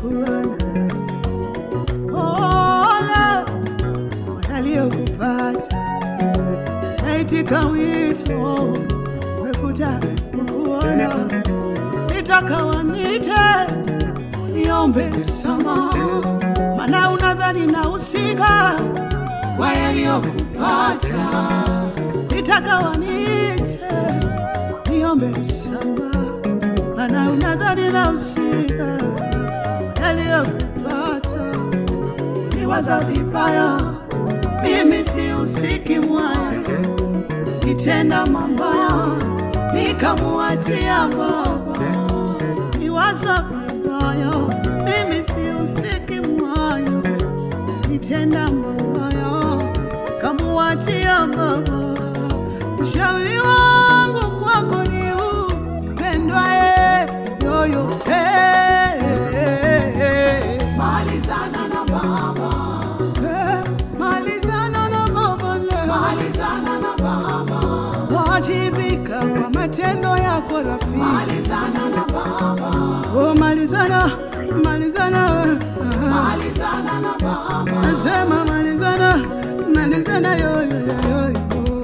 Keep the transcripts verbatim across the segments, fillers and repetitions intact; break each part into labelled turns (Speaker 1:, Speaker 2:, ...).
Speaker 1: kuona. Ole waliokupata, naitika wito umekuja kukuona. Nitaka wanite niombe msamaha, maana unadhani nahusika kwa yaliyokupata. Nitaka wanite niombe msamaha, maana unadhani nahusika kwa yaliyokupata. Niwaza vibaya, mimi sihusiki mwaya. Nitenda mabaya, nikamuachia baba. Niwaza vibaya, mimi sihusiki mwaya. Nitenda mabaya, kamuachia baba. Ushauri wangu kwako ni upendwae yoyo, hey, hey, hey. Malizana na baba, hey, malizana na baba, malizana na baba. Wajibika kwa matendo yako rafiki, malizana na baba. Oh, malizana, malizana, malizana na baba. Nasema malizana, malizana yo yo yo.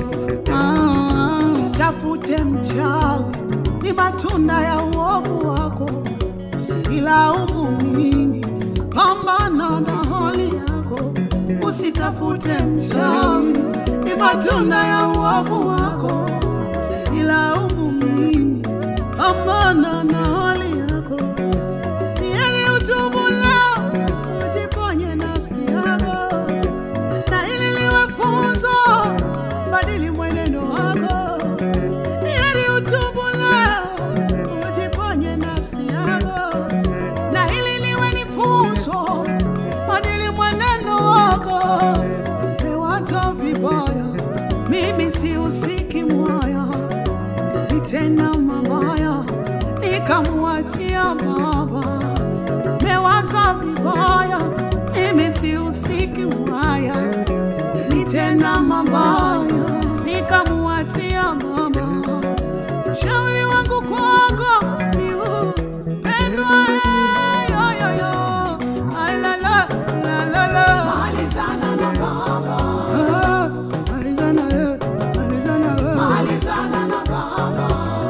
Speaker 1: Ah, sitafute mchawi, ni matunda ya uovu wako. Usilaumu mimi, pambana na hali yako. Usitafute mchawi, ni matunda ya uovu wako. Usilaumu mimi, pambana na hali yako. Nieli utubu leo, ujiponye nafsi yako. Na ili liwe funzo, badili mwenendo wako. Nieli utubu leo, ujiponye nafsi yako. Na ili liwe ni funzo, badili mwenendo wako. Mewaza vibaya, mimi sihusiki mwaya. Nitenda mabaya, nikamuachia baba. Mewaza vibaya, mimi sihusiki mwaya. Nitenda mabaya, nikamuachia baba. Shauri wangu kwako ni upendwa yo yo yo. Ay la la la la la. Malizana na baba, ah, malizana eh, malizana eh. Malizana na baba,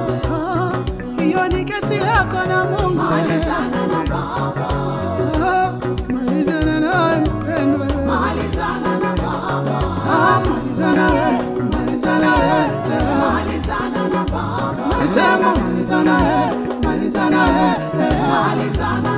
Speaker 1: ah, hiyo ni kesi yako na Mungu. Malizana na baba, ah, malizana na mpendwa. Malizana na baba, ah, malizana eh, malizana eh, malizana na baba. Nasema malizana eh, malizana eh, malizana.